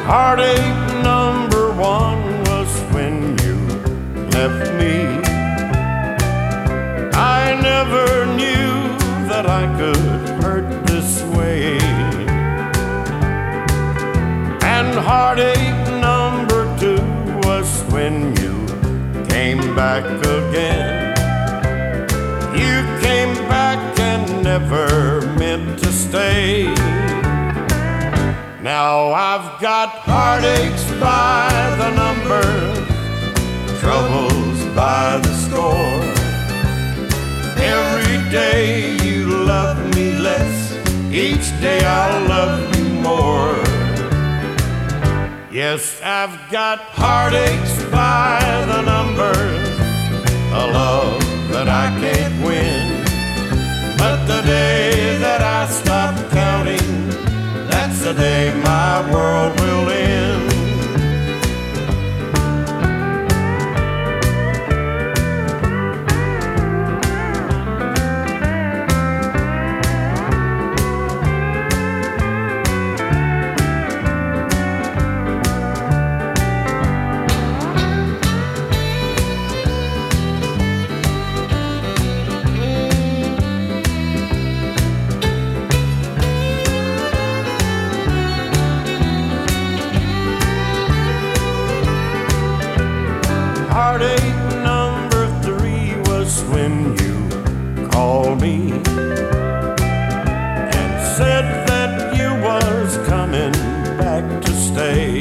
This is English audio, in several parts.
Heartache number one was when you left me. I never knew that I could hurt this way. And heartache number two was when you came back again. You came back and never meant to stay. Now I've got heartaches by the number, troubles by the score. Every day you love me less, each day I'll love you more. Yes, I've got heartaches by the number, a love that I can't win. But the day that I stop counting, that's the day my world will end. Heartache number three was when you called me and said that you was coming back to stay.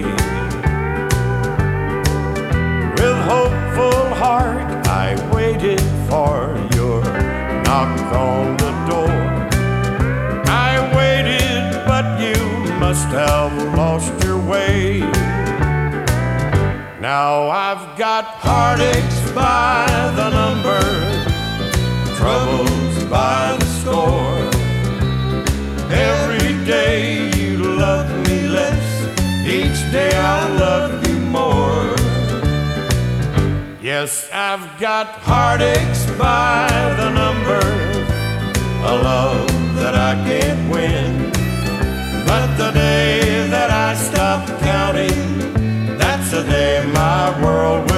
With hopeful heart I waited for your knock on the door. I waited, but you must have lost your way. Now I've got heartaches by the number, troubles by the score. Every day you love me less, each day I'll love you more. Yes, I've got heartaches by the number, a love that I can't win. But the day that I stop counting, that's the day my world will